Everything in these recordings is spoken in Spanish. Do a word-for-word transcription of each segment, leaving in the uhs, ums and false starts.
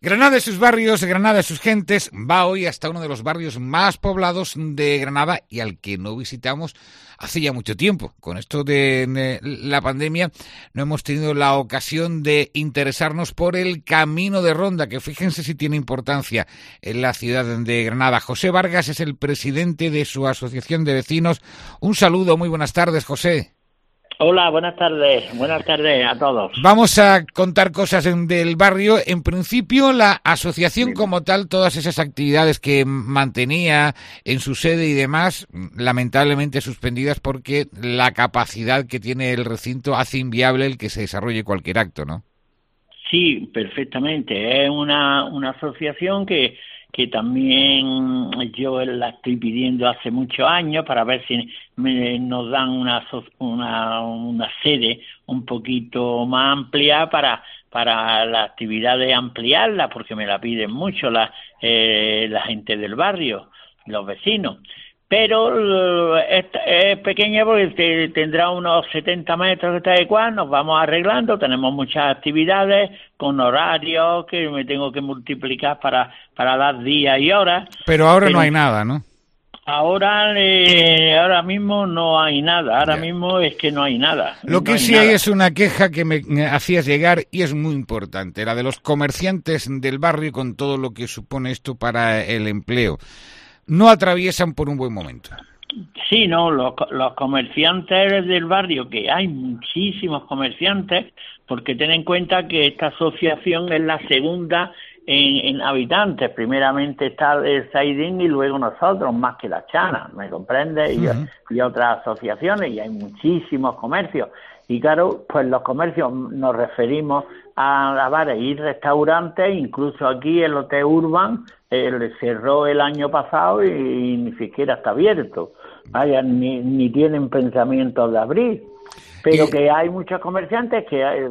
Granada y sus barrios, Granada y sus gentes, va hoy hasta uno de los barrios más poblados de Granada y al que no visitamos hace ya mucho tiempo. Con esto de la pandemia no hemos tenido la ocasión de interesarnos por el Camino de Ronda, que fíjense si tiene importancia en la ciudad de Granada. José Vargas es el presidente de su asociación de vecinos. Un saludo, muy buenas tardes, José. Hola, buenas tardes, buenas tardes a todos. Vamos a contar cosas en, del barrio. En principio, la asociación sí. como tal, todas esas actividades que mantenía en su sede y demás, lamentablemente suspendidas porque la capacidad que tiene el recinto hace inviable el que se desarrolle cualquier acto, ¿no? Sí, perfectamente. Es una, una asociación que... que también yo la estoy pidiendo hace muchos años para ver si me, nos dan una, una una sede un poquito más amplia para para la actividad de ampliarla, porque me la piden mucho la eh, la gente del barrio, los vecinos. Pero es, es pequeña porque te, tendrá unos setenta metros que está adecuada, nos vamos arreglando, tenemos muchas actividades con horarios que me tengo que multiplicar para, para dar días y horas. Pero ahora Pero no hay nada, ¿no? Ahora eh, ahora mismo no hay nada, ahora yeah. mismo es que no hay nada. Lo no que hay sí nada. hay es una queja que me hacías llegar y es muy importante, la de los comerciantes del barrio con todo lo que supone esto para el empleo. No atraviesan por un buen momento. Sí, no, los, los comerciantes del barrio, que hay muchísimos comerciantes, porque ten en cuenta que esta asociación es la segunda en, en habitantes. Primeramente está el Saidín y luego nosotros, más que la Chana, ¿me comprendes? Y, uh-huh. y otras asociaciones, y hay muchísimos comercios. Y claro, pues los comercios nos referimos a, a bares y restaurantes, incluso aquí el Hotel Urban eh, cerró el año pasado y, y ni siquiera está abierto. Vaya, ni, ni tienen pensamiento de abrir. Pero que hay muchos comerciantes que eh,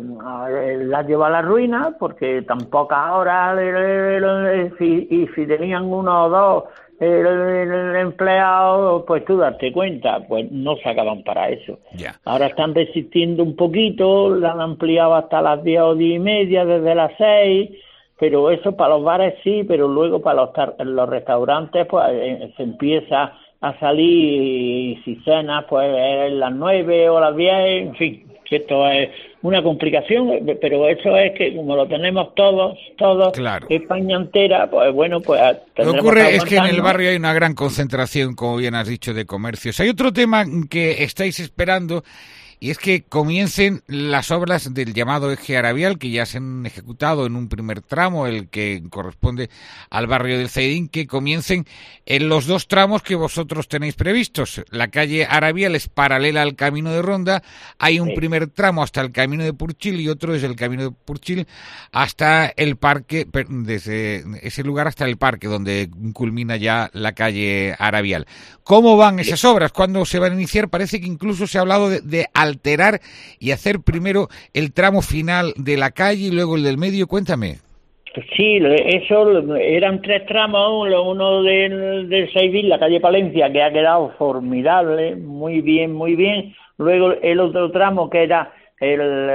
las lleva a la ruina porque tampoco ahora eh, eh, si, y si tenían uno o dos el, el empleado, pues tú darte cuenta, pues no sacaban para eso. Yeah. Ahora están resistiendo un poquito, la han ampliado hasta las diez o diez y media, desde las seis, pero eso para los bares sí, pero luego para los, los restaurantes pues eh, se empieza a salir y si cenas pues es las nueve o las diez, en fin, que esto es una complicación, pero eso es que como lo tenemos todos, todos, claro. España entera, pues bueno, pues lo que ocurre es que en el barrio hay una gran concentración, como bien has dicho, de comercios. Hay otro tema que estáis esperando y es que comiencen las obras del llamado eje Arabial, que ya se han ejecutado en un primer tramo, el que corresponde al barrio del Zaidín, que comiencen en los dos tramos que vosotros tenéis previstos. La calle Arabial es paralela al Camino de Ronda, hay un sí. primer tramo hasta el Camino de Purchil y otro desde el Camino de Purchil hasta el parque, desde ese lugar hasta el parque, donde culmina ya la calle Arabial. ¿Cómo van esas obras? ¿Cuándo se van a iniciar? Parece que incluso se ha hablado de, de alterar y hacer primero el tramo final de la calle y luego el del medio. Cuéntame. Sí, eso eran tres tramos, uno del, del Saidín, la calle Palencia, que ha quedado formidable, muy bien, muy bien. Luego el otro tramo que era el,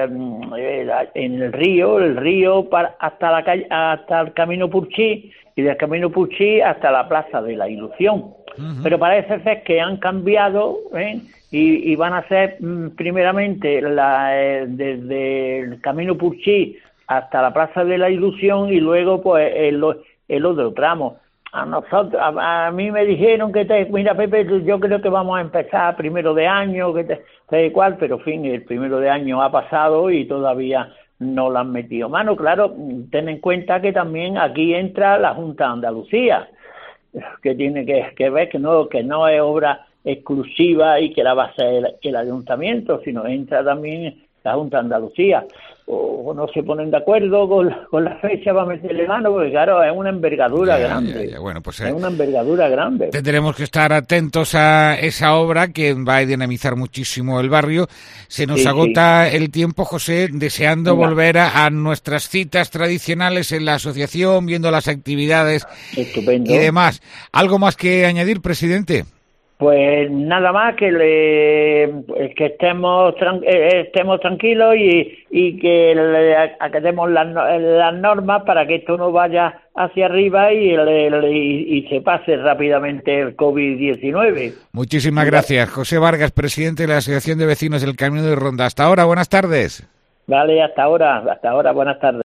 el en el río, el río para, hasta la calle, hasta el Camino Purchí, y del Camino Purchí hasta la Plaza de la Ilusión. Uh-huh. Pero parece ser que han cambiado, ¿eh? Y, y van a ser mm, primeramente la, eh, desde el Camino Purchí hasta la Plaza de la Ilusión y luego pues el, el otro tramo. A nosotros, a, a mí me dijeron que te, mira Pepe, yo creo que vamos a empezar primero de año, que te, te cual, pero en fin, el primero de año ha pasado y todavía no le han metido mano. Claro, ten en cuenta que también aquí entra la Junta de Andalucía, que tiene que, que ver que no, que no es obra exclusiva y que la va a hacer el, el ayuntamiento, sino entra también la Junta de Andalucía, o, o no se ponen de acuerdo con, con la fecha para meterle mano, porque claro, es una envergadura ya, grande, ya, ya. Bueno, pues, eh, es una envergadura grande. Tendremos que estar atentos a esa obra que va a dinamizar muchísimo el barrio. Se nos sí, agota sí. el tiempo, José, deseando Venga. volver a, a nuestras citas tradicionales en la asociación, viendo las actividades Estupendo. y demás. ¿Algo más que añadir, presidente? Pues nada más que le, que estemos tran, eh, estemos tranquilos y, y que le acatemos las, las normas para que esto no vaya hacia arriba y, le, y, y se pase rápidamente el COVID diecinueve. Muchísimas gracias, José Vargas, presidente de la Asociación de Vecinos del Camino de Ronda. Hasta ahora, buenas tardes. Vale, hasta ahora, hasta ahora, buenas tardes.